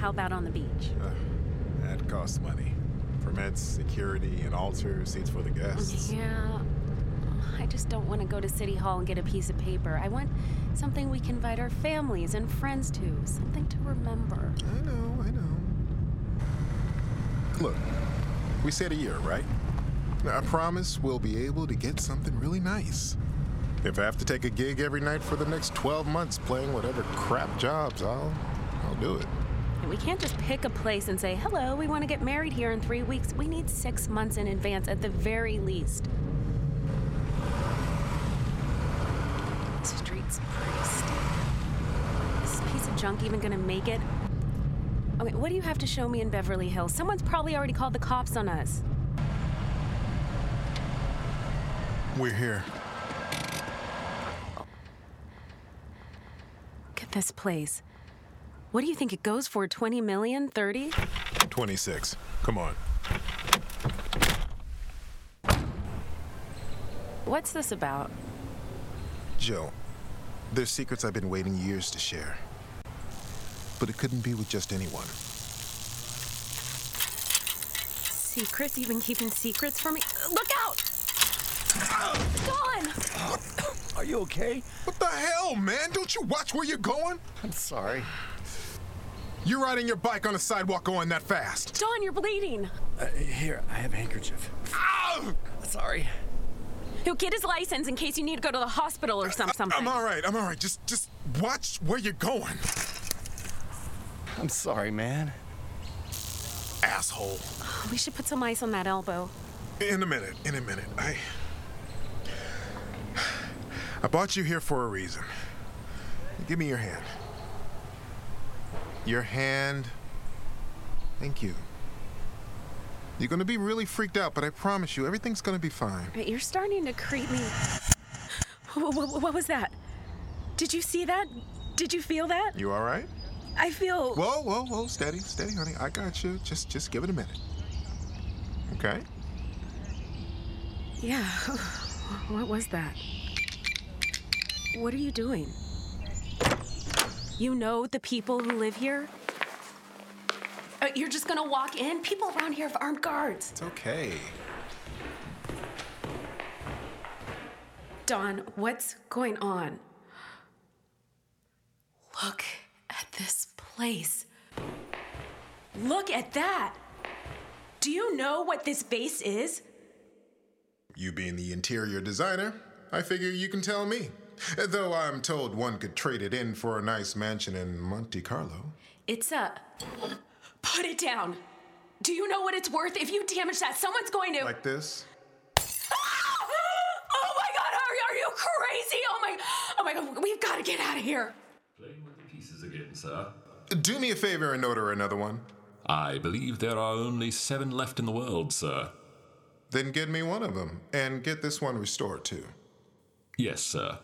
how about on the beach? That costs money. Permits, security, an altar, seats for the guests. Yeah, I just don't want to go to City Hall and get a piece of paper. I want something we can invite our families and friends to, something to remember. I know. Look, we said a year, right? Now, I promise we'll be able to get something really nice. If I have to take a gig every night for the next 12 months playing whatever crap jobs, I'll do it. And we can't just pick a place and say, hello, we want to get married here in 3 weeks. We need 6 months in advance at the very least. Street's priced. Is this piece of junk even gonna make it? Okay, what do you have to show me in Beverly Hills? Someone's probably already called the cops on us. We're here. Look at this place. What do you think it goes for? 20 million? 30? 26. Come on. What's this about? Joe, there's secrets I've been waiting years to share. But it couldn't be with just anyone. Secrets? You've been keeping secrets from me? Look out! Dawn! Are you okay? What the hell, man? Don't you watch where you're going? I'm sorry. You're riding your bike on the sidewalk going that fast. Dawn, you're bleeding. Here, I have a handkerchief. Ow! Sorry. He'll get his license in case you need to go to the hospital or something. I'm all right. Just watch where you're going. I'm sorry, man. Asshole. We should put some ice on that elbow. In a minute. I brought you here for a reason. Give me your hand. Your hand. Thank you. You're gonna be really freaked out, but I promise you, everything's gonna be fine. You're starting to creep me. What was that? Did you see that? Did you feel that? You all right? I feel... Whoa, steady, honey. I got you. Just give it a minute. Okay? Yeah. What was that? What are you doing? You know the people who live here? You're just gonna walk in? People around here have armed guards. It's okay. Dawn, what's going on? Look at this place. Look at that. Do you know what this vase is? You being the interior designer, I figure you can tell me. Though I'm told one could trade it in for a nice mansion in Monte Carlo. It's a... Put it down. Do you know what it's worth? If you damage that, someone's going to... Like this? Oh my God, are you crazy? Oh my God, we've got to get out of here. Playing with the pieces again, sir. Do me a favor and order another one. I believe there are only 7 left in the world, sir. Then get me one of them, and get this one restored too. Yes, sir.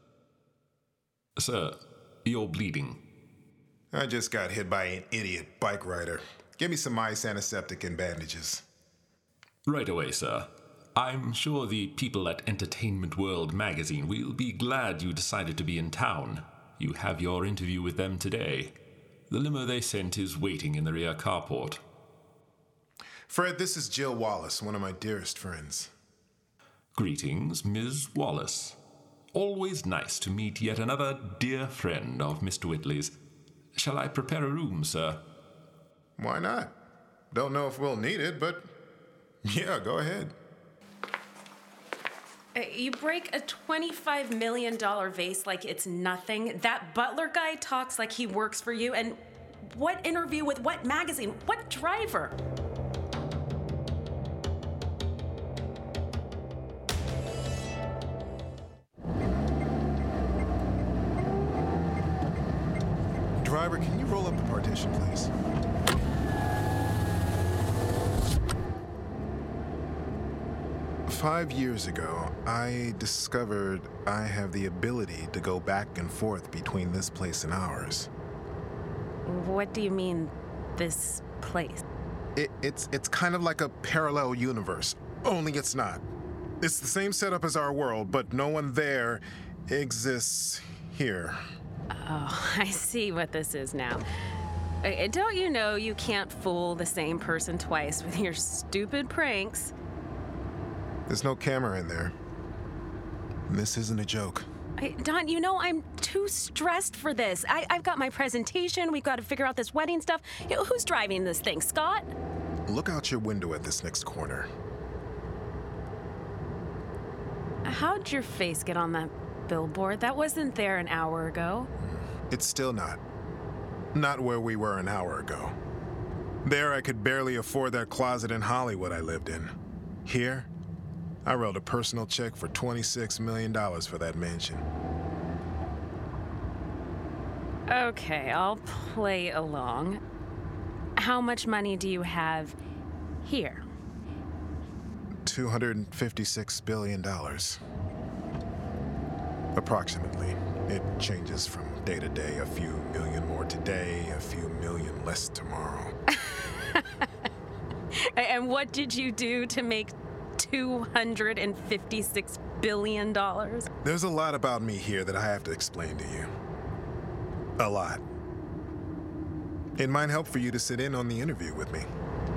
Sir, you're bleeding. I just got hit by an idiot bike rider. Give me some ice, antiseptic, and bandages. Right away, sir. I'm sure the people at Entertainment World magazine will be glad you decided to be in town. You have your interview with them today. The limo they sent is waiting in the rear carport. Fred, this is Jill Wallace, one of my dearest friends. Greetings, Ms. Wallace. Always nice to meet yet another dear friend of Mr. Whitley's. Shall I prepare a room, sir? Why not? Don't know if we'll need it, but yeah, go ahead. You break a $25 million vase like it's nothing. That butler guy talks like he works for you. And what interview with what magazine? What driver? Driver, can you roll up the partition, please? Five years ago, I discovered I have the ability to go back and forth between this place and ours. What do you mean, this place? It's kind of like a parallel universe, only it's not. It's the same setup as our world, but no one there exists here. Oh, I see what this is now. Don't you know you can't fool the same person twice with your stupid pranks? There's no camera in there. And this isn't a joke. Don, you know I'm too stressed for this. I've got my presentation. We've got to figure out this wedding stuff. Who's driving this thing, Scott? Look out your window at this next corner. How'd your face get on that billboard? That wasn't there an hour ago. It's still not. Not where we were an hour ago. There, I could barely afford that closet in Hollywood I lived in. Here, I wrote a personal check for $26 million for that mansion. Okay, I'll play along. How much money do you have here? $256 billion. Approximately. It changes from day to day. A few million more today, a few million less tomorrow. And what did you do to make $256 billion? There's a lot about me here that I have to explain to you. A lot. It might help for you to sit in on the interview with me.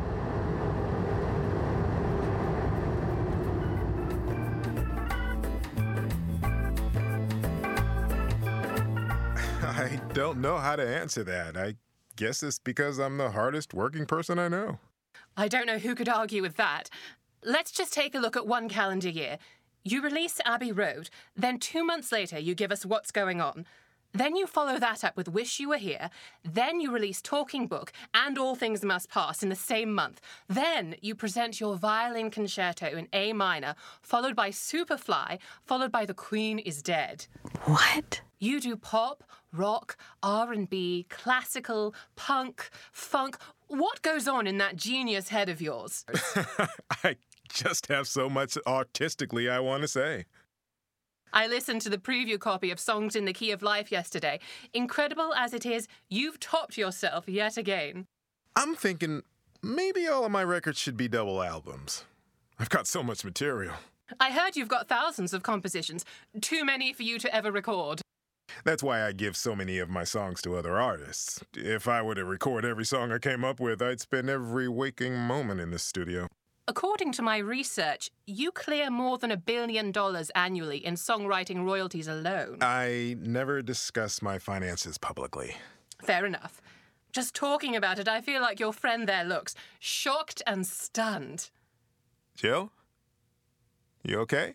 I don't know how to answer that. I guess it's because I'm the hardest working person I know. I don't know who could argue with that. Let's just take a look at one calendar year. You release Abbey Road, then 2 months later you give us What's Going On. Then you follow that up with Wish You Were Here. Then you release Talking Book and All Things Must Pass in the same month. Then you present your violin concerto in A minor, followed by Superfly, followed by The Queen is Dead. What? You do pop, rock, R&B, classical, punk, funk. What goes on in that genius head of yours? I just have so much artistically I want to say. I listened to the preview copy of Songs in the Key of Life yesterday. Incredible as it is, you've topped yourself yet again. I'm thinking maybe all of my records should be double albums. I've got so much material. I heard you've got thousands of compositions, too many for you to ever record. That's why I give so many of my songs to other artists. If I were to record every song I came up with, I'd spend every waking moment in the studio. According to my research, you clear more than $1 billion annually in songwriting royalties alone. I never discuss my finances publicly. Fair enough. Just talking about it, I feel like your friend there looks shocked and stunned. Jill? You okay?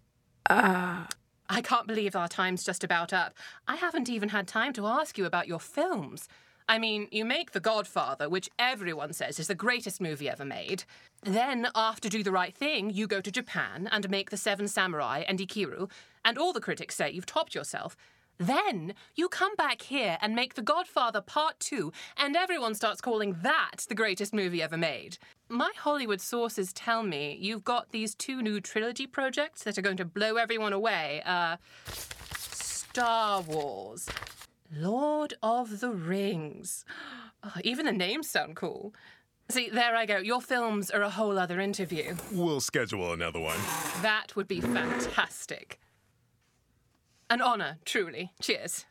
I can't believe our time's just about up. I haven't even had time to ask you about your films. I mean, you make The Godfather, which everyone says is the greatest movie ever made. Then, after Do the Right Thing, you go to Japan and make The Seven Samurai and Ikiru, and all the critics say you've topped yourself. Then, you come back here and make The Godfather Part 2, and everyone starts calling that the greatest movie ever made. My Hollywood sources tell me you've got these 2 new trilogy projects that are going to blow everyone away. Star Wars. Lord of the Rings. Oh, even the names sound cool. See, there I go. Your films are a whole other interview. We'll schedule another one. That would be fantastic. An honor, truly. Cheers.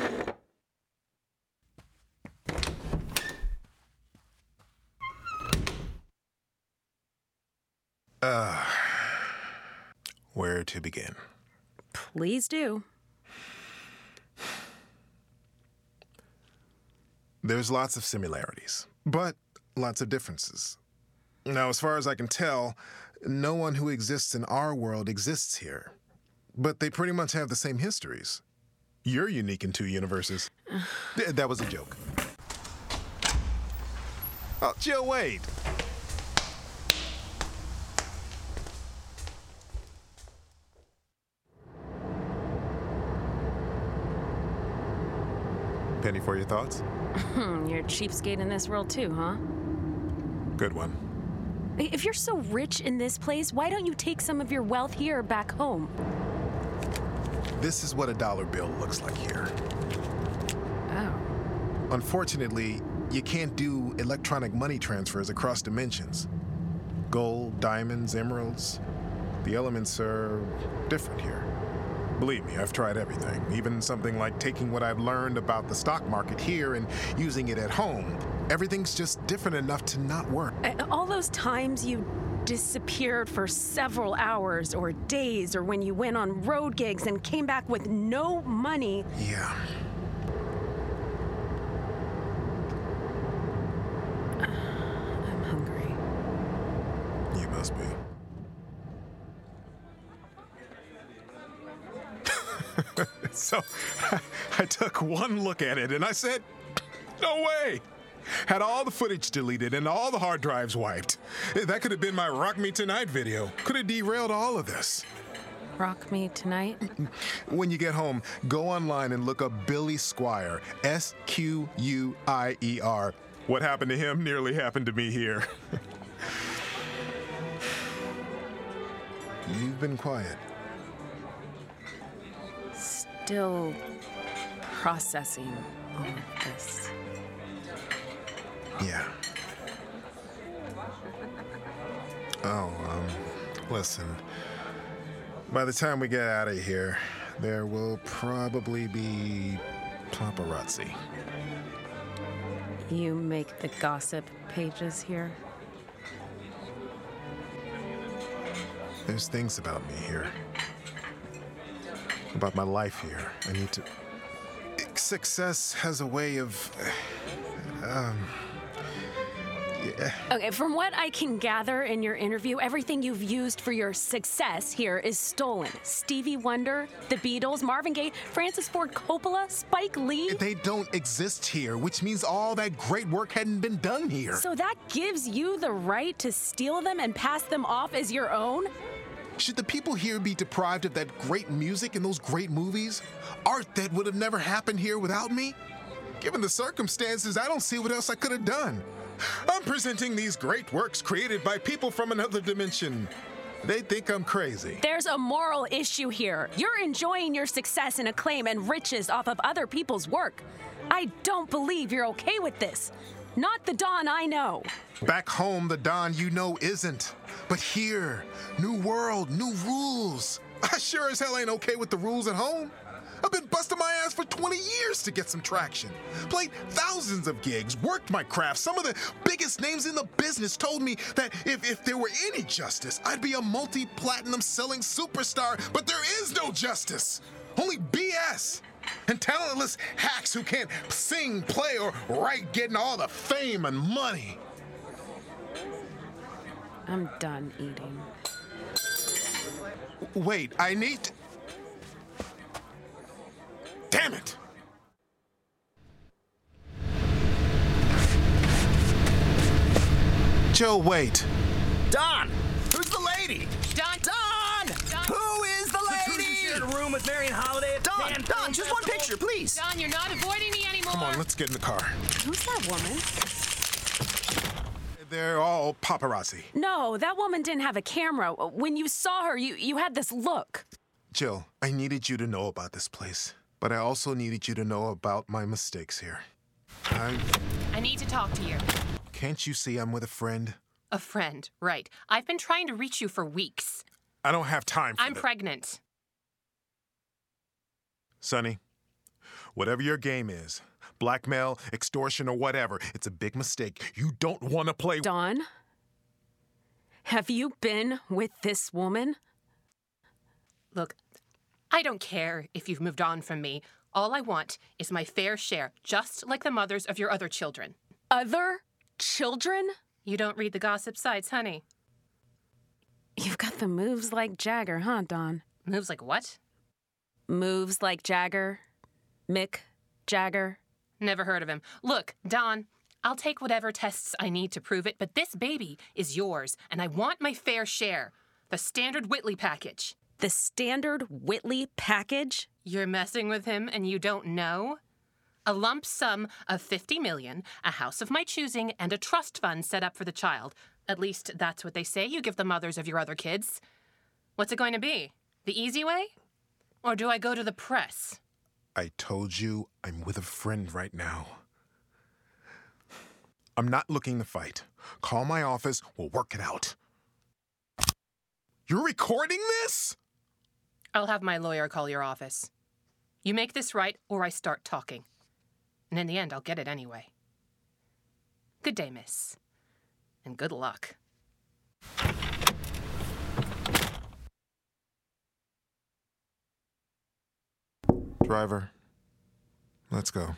Where to begin? Please do. There's lots of similarities, but lots of differences. Now, as far as I can tell, no one who exists in our world exists here. But they pretty much have the same histories. You're unique in 2 universes. That was a joke. Oh, Jill, wait. Penny for your thoughts? You're a cheapskate in this world too, huh? Good one. If you're so rich in this place, why don't you take some of your wealth here back home? This is what a dollar bill looks like here. Oh. Unfortunately, you can't do electronic money transfers across dimensions. Gold, diamonds, emeralds, the elements are different here. Believe me, I've tried everything. Even something like taking what I've learned about the stock market here and using it at home. Everything's just different enough to not work. All those times you disappeared for several hours or days, or when you went on road gigs and came back with no money. Yeah. I'm hungry. You must be. So, I took one look at it and I said, no way! Had all the footage deleted and all the hard drives wiped. That could have been my Rock Me Tonight video. Could have derailed all of this. Rock Me Tonight? When you get home, go online and look up Billy Squier. Squier. What happened to him nearly happened to me here. You've been quiet. Still processing all of this. Yeah. Oh, listen. By the time we get out of here, there will probably be paparazzi. You make the gossip pages here? There's things about me here. About my life here. I need to... Success has a way of... yeah. Okay, from what I can gather in your interview, everything you've used for your success here is stolen. Stevie Wonder, the Beatles, Marvin Gaye, Francis Ford Coppola, Spike Lee. They don't exist here, which means all that great work hadn't been done here. So that gives you the right to steal them and pass them off as your own? Should the people here be deprived of that great music and those great movies? Art that would have never happened here without me? Given the circumstances, I don't see what else I could have done. I'm presenting these great works created by people from another dimension. They think I'm crazy. There's a moral issue here. You're enjoying your success and acclaim and riches off of other people's work. I don't believe you're okay with this. Not the Don I know. Back home, the Don you know isn't. But here, new world, new rules. I sure as hell ain't okay with the rules at home. I've been busting my ass for 20 years to get some traction. Played thousands of gigs, worked my craft. Some of the biggest names in the business told me that if there were any justice, I'd be a multi-platinum selling superstar, but there is no justice. Only BS. And talentless hacks who can't sing, play, or write getting all the fame and money. I'm done eating. Wait, I need to... Damn it! Joe, wait. Don! Who's the lady? Don! Don! Who is the lady? Who shared a room with Marion Holiday at Don! Pan Don, just one picture, please. Don, you're not avoiding me anymore. Come on, let's get in the car. Who's that woman? They're all paparazzi. No, that woman didn't have a camera. When you saw her, you had this look. Jill, I needed you to know about this place, but I also needed you to know about my mistakes here. I need to talk to you. Can't you see I'm with a friend? A friend, right. I've been trying to reach you for weeks. I don't have time for I'm pregnant. Sonny, whatever your game is, blackmail, extortion, or whatever, it's a big mistake. You don't want to play... Don, have you been with this woman? Look, I don't care if you've moved on from me. All I want is my fair share, just like the mothers of your other children. Other children? You don't read the gossip sites, honey. You've got the moves like Jagger, huh, Don? Moves like what? Moves like Jagger. Mick Jagger. Never heard of him. Look, Don, I'll take whatever tests I need to prove it, but this baby is yours, and I want my fair share. The standard Whitley package. The standard Whitley package? You're messing with him and you don't know? A lump sum of $50 million, a house of my choosing, and a trust fund set up for the child. At least that's what they say you give the mothers of your other kids. What's it going to be? The easy way? Or do I go to the press? I told you I'm with a friend right now. I'm not looking to fight. Call my office, we'll work it out. You're recording this? I'll have my lawyer call your office. You make this right, or I start talking. And in the end, I'll get it anyway. Good day, miss. And good luck. Driver, let's go.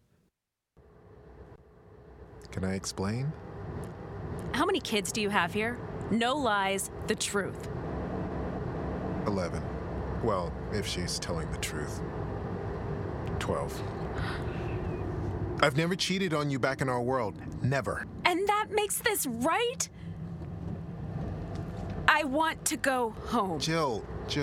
Can I explain? How many kids do you have here? No lies, the truth. 11. Well, if she's telling the truth. 12. I've never cheated on you back in our world. Never. And that makes this right? I want to go home. Jill.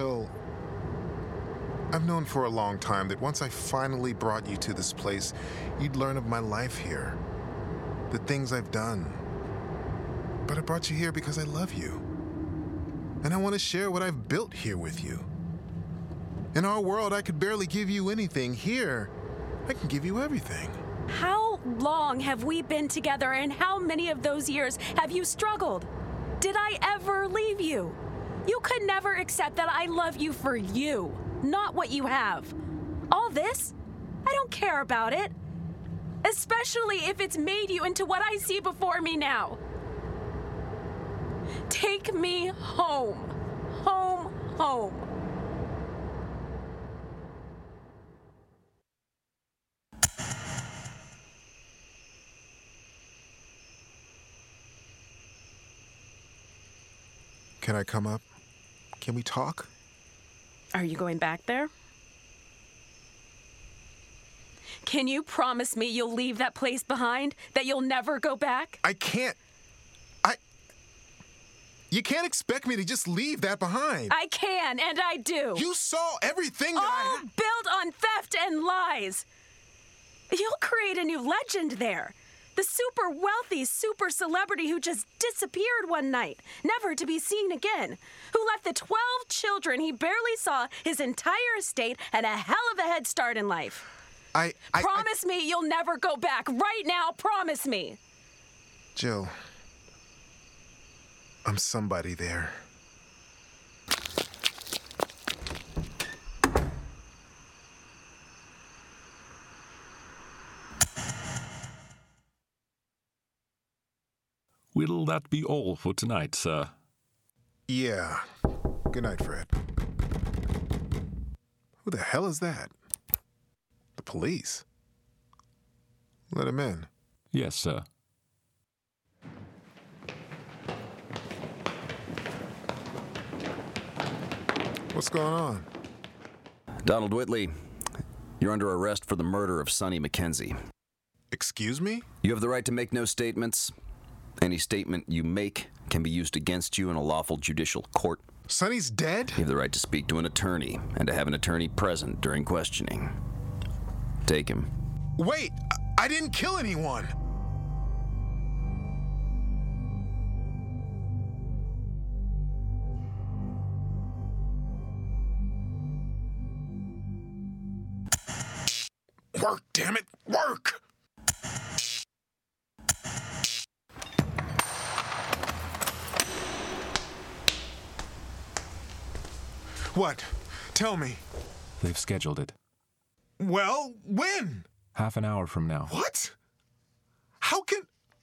I've known for a long time that once I finally brought you to this place, you'd learn of my life here. The things I've done. But I brought you here because I love you. And I want to share what I've built here with you. In our world, I could barely give you anything. Here, I can give you everything. How long have we been together, and how many of those years have you struggled? Did I ever leave you? You could never accept that I love you for you, not what you have. All this, I don't care about it. Especially if it's made you into what I see before me now. Take me home. Home. Can I come up? Can we talk? Are you going back there? Can you promise me you'll leave that place behind? That you'll never go back? I can't. You can't expect me to just leave that behind. I can, and I do. You saw everything that All built on theft and lies. You'll create a new legend there. The super wealthy super celebrity who just disappeared one night, never to be seen again. Who left the 12 children he barely saw, his entire estate, and a hell of a head start in life. Promise me you'll never go back. Right now, promise me. Jill, I'm somebody there. Will that be all for tonight, sir? Yeah. Good night, Fred. Who the hell is that? The police? Let him in. Yes, sir. What's going on? Donald Whitley, you're under arrest for the murder of Sonny McKenzie. Excuse me? You have the right to make no statements. Any statement you make can be used against you in a lawful judicial court. Sonny's dead? You have the right to speak to an attorney and to have an attorney present during questioning. Take him. Wait! I didn't kill anyone! Work, damn it! Work! What? Tell me. They've scheduled it. Well, when? Half an hour from now. What? How can...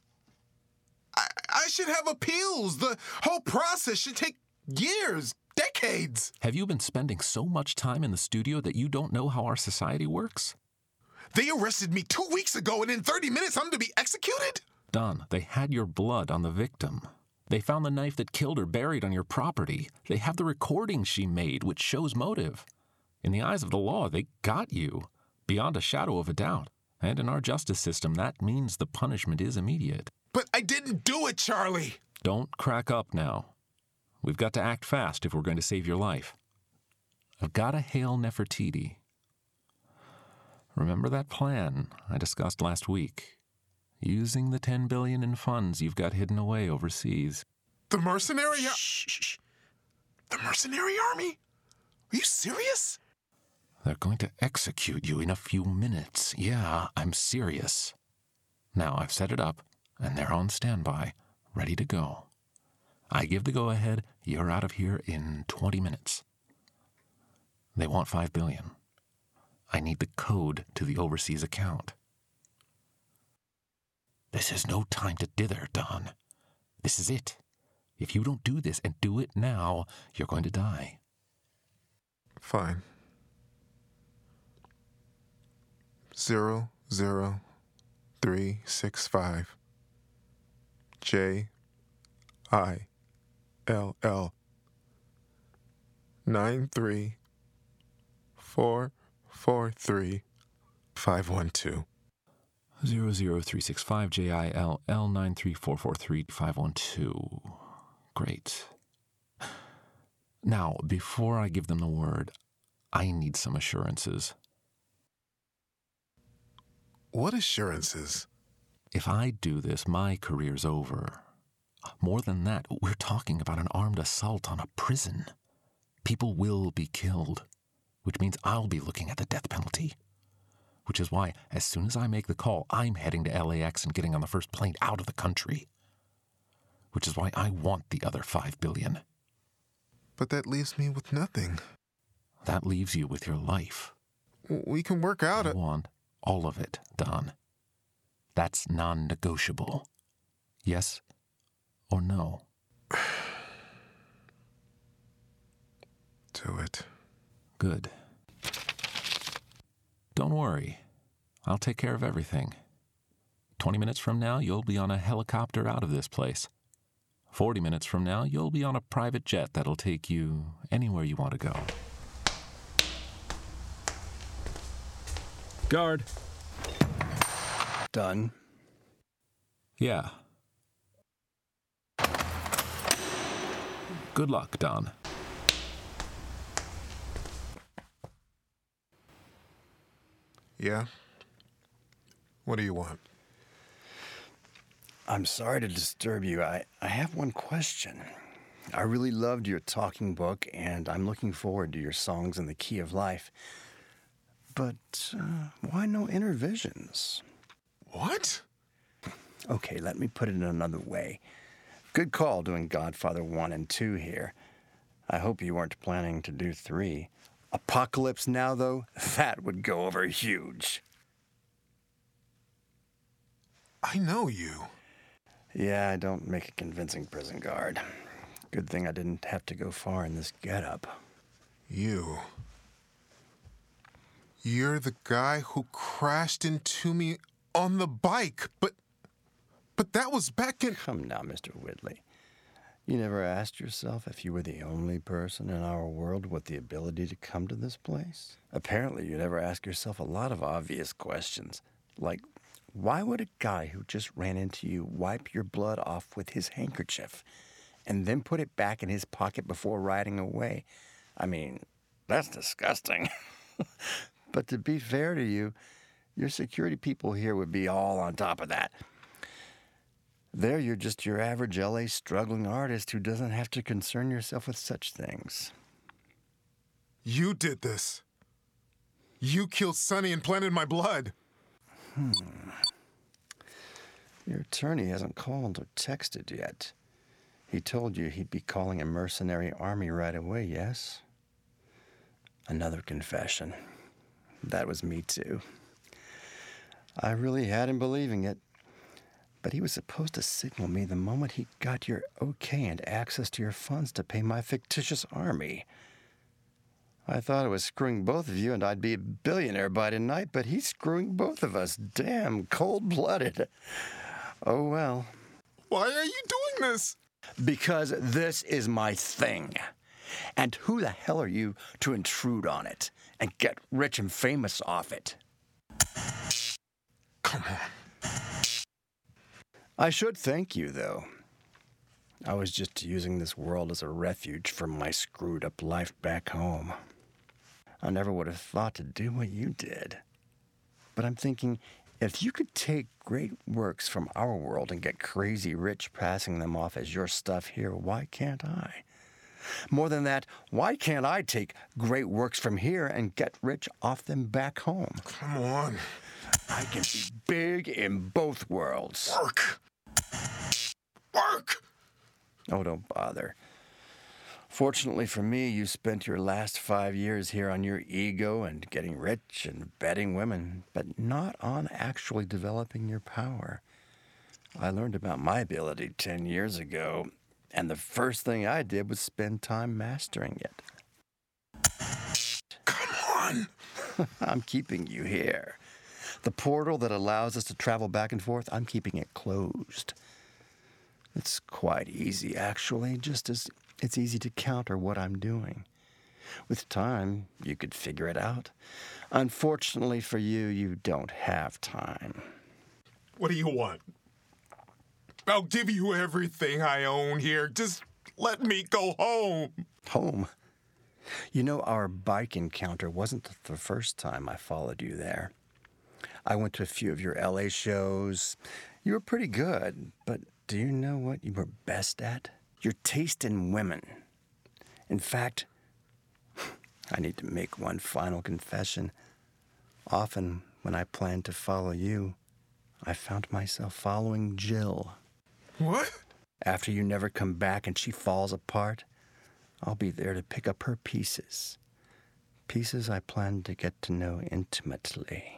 I should have appeals. The whole process should take years, decades. Have you been spending so much time in the studio that you don't know how our society works? They arrested me 2 weeks ago, and in 30 minutes I'm to be executed? Don, they had your blood on the victim. They found the knife that killed her buried on your property. They have the recording she made, which shows motive. In the eyes of the law, they got you, beyond a shadow of a doubt. And in our justice system, that means the punishment is immediate. But I didn't do it, Charlie. Don't crack up now. We've got to act fast if we're going to save your life. I've got to hail Nefertiti. Remember that plan I discussed last week? Using the $10 billion in funds you've got hidden away overseas. The mercenary... Shh. The mercenary army? Are you serious? They're going to execute you in a few minutes. Yeah, I'm serious. Now, I've set it up, and they're on standby, ready to go. I give the go-ahead, you're out of here in 20 minutes. They want $5 billion. I need the code to the overseas account. This is no time to dither, Don. This is it. If you don't do this and do it now, you're going to die. Fine. 00365 JILL 93443 512. 00365 JILL 93443 512. Great. Now, before I give them the word, I need some assurances. What assurances? If I do this, my career's over. More than that, we're talking about an armed assault on a prison. People will be killed, which means I'll be looking at the death penalty. Which is why, as soon as I make the call, I'm heading to LAX and getting on the first plane out of the country. Which is why I want the other $5 billion. But that leaves me with nothing. That leaves you with your life. We can work out I want all of it, Don. That's non-negotiable. Yes or no? Do it. Good. Don't worry. I'll take care of everything. 20 minutes from now, you'll be on a helicopter out of this place. 40 minutes from now, you'll be on a private jet that'll take you anywhere you want to go. Guard. Done. Yeah. Good luck, Don. Yeah? What do you want? I'm sorry to disturb you. I have one question. I really loved your talking book, and I'm looking forward to your songs in the key of life. But why no intervisions? What? Okay, let me put it in another way. Good call doing Godfather 1 and 2 here. I hope you weren't planning to do 3. Apocalypse Now, though, that would go over huge. I know you. Yeah, I don't make a convincing prison guard. Good thing I didn't have to go far in this getup. You're the guy who crashed into me on the bike, but that was back in... Come now, Mr. Whitley. You never asked yourself if you were the only person in our world with the ability to come to this place? Apparently, you never ask yourself a lot of obvious questions, like, why would a guy who just ran into you wipe your blood off with his handkerchief and then put it back in his pocket before riding away? I mean, that's disgusting. But to be fair to you, your security people here would be all on top of that. There, you're just your average LA struggling artist who doesn't have to concern yourself with such things. You did this. You killed Sonny and planted my blood. Your attorney hasn't called or texted yet. He told you he'd be calling a mercenary army right away, yes? Another confession. That was me too. I really had him believing it. But he was supposed to signal me the moment he got your okay and access to your funds to pay my fictitious army. I thought it was screwing both of you and I'd be a billionaire by tonight, but he's screwing both of us. Damn cold-blooded. Oh, well. Why are you doing this? Because this is my thing. And who the hell are you to intrude on it and get rich and famous off it? Come on. I should thank you, though. I was just using this world as a refuge from my screwed-up life back home. I never would have thought to do what you did. But I'm thinking, if you could take great works from our world and get crazy rich passing them off as your stuff here, why can't I? More than that, why can't I take great works from here and get rich off them back home? Come on. I can be big in both worlds. Work. Work! Oh, don't bother. Fortunately for me, you spent your last 5 years here on your ego and getting rich and betting women, but not on actually developing your power. I learned about my ability 10 years ago, and the first thing I did was spend time mastering it. Come on! I'm keeping you here. The portal that allows us to travel back and forth, I'm keeping it closed. It's quite easy, actually, just as it's easy to counter what I'm doing. With time, you could figure it out. Unfortunately for you, you don't have time. What do you want? I'll give you everything I own here. Just let me go home. Home? You know, our bike encounter wasn't the first time I followed you there. I went to a few of your LA shows. You were pretty good, but do you know what you were best at? Your taste in women. In fact, I need to make one final confession. Often, when I planned to follow you, I found myself following Jill. What? After you never come back and she falls apart, I'll be there to pick up her pieces. Pieces I plan to get to know intimately.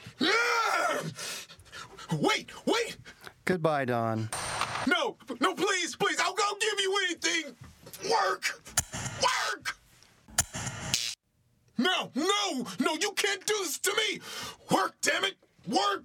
Wait! Goodbye, Don. No, please, I'll give you anything. Work! No, you can't do this to me. Work, damn it! Work!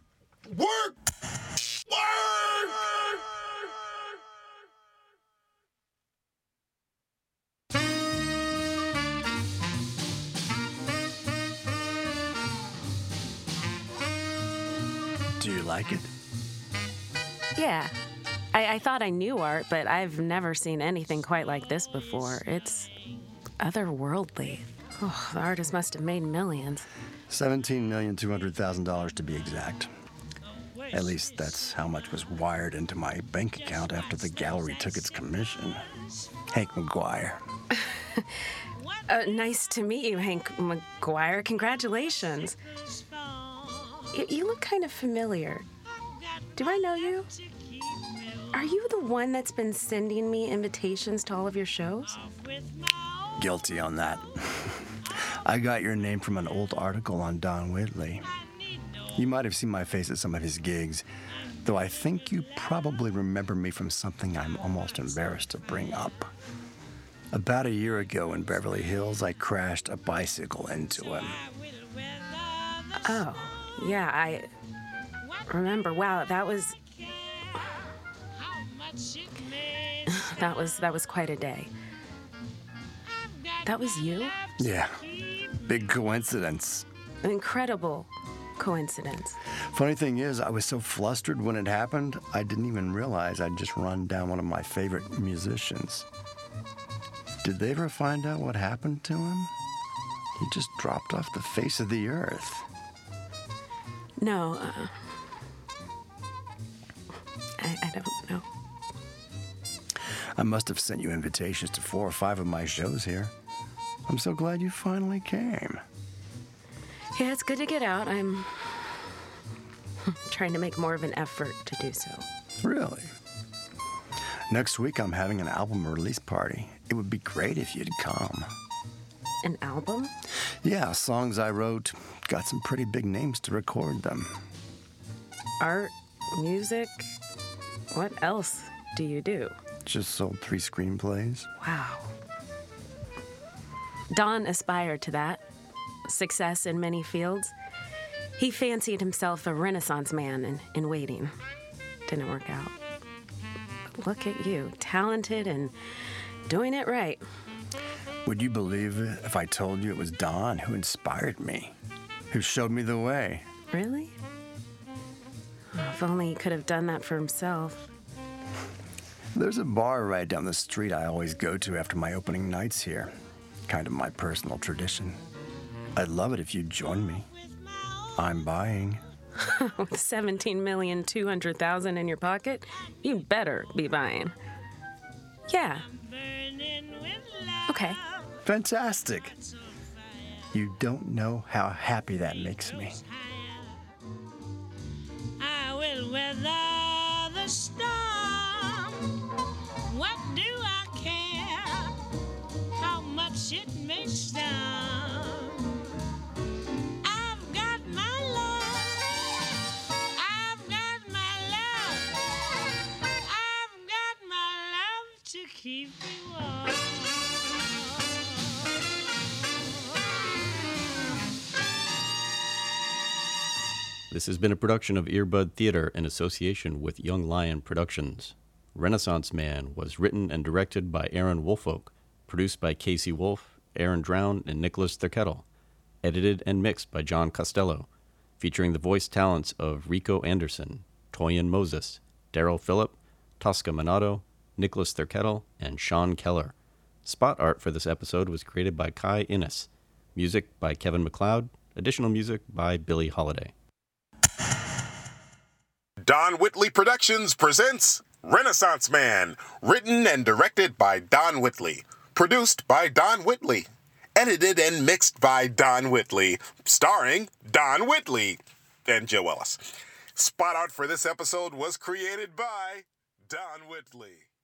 Do you like it? Yeah. I thought I knew art, but I've never seen anything quite like this before. It's otherworldly. Oh, the artist must have made millions. $17,200,000 to be exact. At least that's how much was wired into my bank account after the gallery took its commission. Hank McGuire. Nice to meet you, Hank McGuire. Congratulations. You look kind of familiar. Do I know you? Are you the one that's been sending me invitations to all of your shows? Guilty on that. I got your name from an old article on Don Whitley. You might have seen my face at some of his gigs, though I think you probably remember me from something I'm almost embarrassed to bring up. About a year ago in Beverly Hills, I crashed a bicycle into him. Oh, yeah, I remember. Wow, that was quite a day. That was you? Yeah, big coincidence. An incredible coincidence. Funny thing is, I was so flustered when it happened, I didn't even realize I'd just run down one of my favorite musicians. Did they ever find out what happened to him? He just dropped off the face of the earth. No, I don't know. I must have sent you invitations to 4 or 5 of my shows here. I'm so glad you finally came. Yeah, it's good to get out. I'm trying to make more of an effort to do so. Really? Next week, I'm having an album release party. It would be great if you'd come. An album? Yeah, songs I wrote. Got some pretty big names to record them. Art, music, what else do you do? Just sold 3 screenplays. Wow. Don aspired to that. Success in many fields. He fancied himself a Renaissance man in waiting. Didn't work out. But look at you, talented and doing it right. Would you believe it if I told you it was Don who inspired me, who showed me the way? Really? Oh, if only he could have done that for himself. There's a bar right down the street I always go to after my opening nights here. Kind of my personal tradition. I'd love it if you'd join me. I'm buying. With $17,200,000 in your pocket, you'd better be buying. Yeah. Okay. Fantastic. You don't know how happy that makes me. I will weather the storm. What do I care? me down. I've got my love. I've got my love. I've got my love to keep me warm. This has been a production of Earbud Theater in association with Young Lion Productions. Renaissance Man was written and directed by Aaron Woolfolk, produced by Casey Wolf, Aaron Drown, and Nicholas Thurkettle, edited and mixed by John Costello, featuring the voice talents of Rico Anderson, Toyin Moses, Daryl Phillip, Tosca Minato, Nicholas Thurkettle, and Sean Keller. Spot art for this episode was created by Kai Innes. Music by Kevin MacLeod. Additional music by Billie Holiday. Don Whitley Productions presents Renaissance Man, written and directed by Don Whitley, produced by Don Whitley, edited and mixed by Don Whitley, starring Don Whitley and Joe Ellis. Spot art for this episode was created by Don Whitley.